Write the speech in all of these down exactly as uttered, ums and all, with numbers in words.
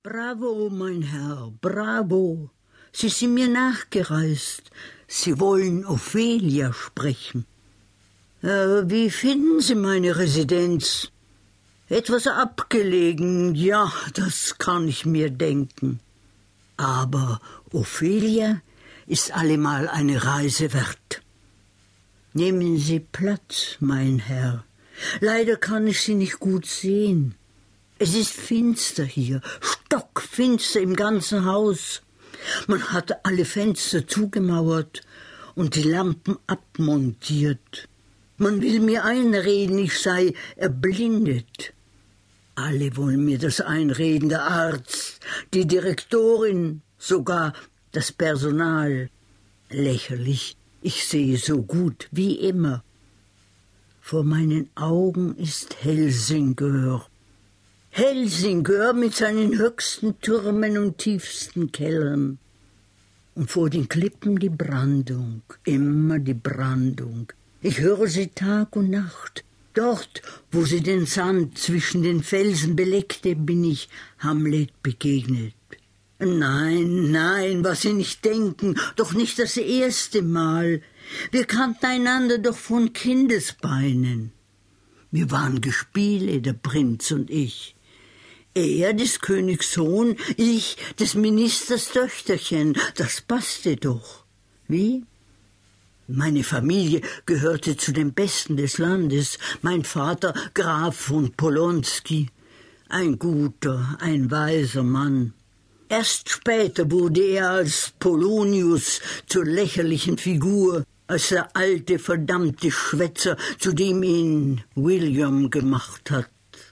Bravo, mein Herr, bravo. Sie sind mir nachgereist. Sie wollen Ophelia sprechen. Äh, wie finden Sie meine Residenz? Etwas abgelegen, ja, das kann ich mir denken. Aber Ophelia ist allemal eine Reise wert. Nehmen Sie Platz, mein Herr. Leider kann ich Sie nicht gut sehen. Es ist finster hier, stockfinster im ganzen Haus. Man hat alle Fenster zugemauert und die Lampen abmontiert. Man will mir einreden, ich sei erblindet. Alle wollen mir das einreden, der Arzt, die Direktorin, sogar das Personal. Lächerlich, ich sehe so gut wie immer. Vor meinen Augen ist Helsingör. Helsingör mit seinen höchsten Türmen und tiefsten Kellern. Und vor den Klippen die Brandung, immer die Brandung. Ich höre sie Tag und Nacht. Dort, wo sie den Sand zwischen den Felsen beleckte, bin ich Hamlet begegnet. Nein, nein, was Sie nicht denken, doch nicht das erste Mal. Wir kannten einander doch von Kindesbeinen. Wir waren Gespiele, der Prinz und ich. Er des Königs Sohn, ich des Ministers Töchterchen, das passte doch. Wie? Meine Familie gehörte zu den Besten des Landes, mein Vater Graf von Polonsky, ein guter, ein weiser Mann. Erst später wurde er als Polonius zur lächerlichen Figur, als der alte, verdammte Schwätzer, zu dem ihn William gemacht hat.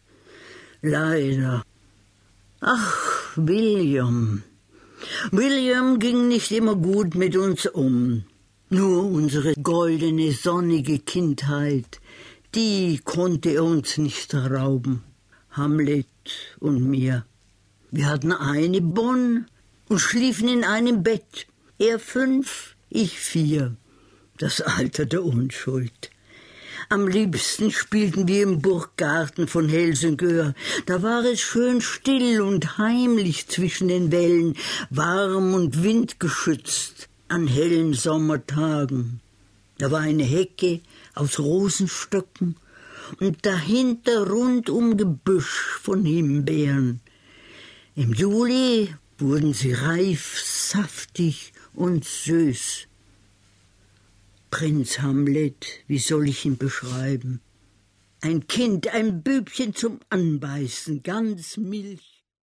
Leider. Ach, William. William ging nicht immer gut mit uns um. Nur unsere goldene, sonnige Kindheit, die konnte er uns nicht rauben, Hamlet und mir. Wir hatten eine Bonne und schliefen in einem Bett, er fünf, ich vier, das Alter der Unschuld. Am liebsten spielten wir im Burggarten von Helsingör. Da war es schön still und heimlich zwischen den Wällen, warm und windgeschützt. An hellen Sommertagen. Da war eine Hecke aus Rosenstöcken und dahinter rundum Gebüsch von Himbeeren. Im Juli wurden sie reif, saftig und süß. Prinz Hamlet, wie soll ich ihn beschreiben? Ein Kind, ein Bübchen zum Anbeißen, ganz Milch.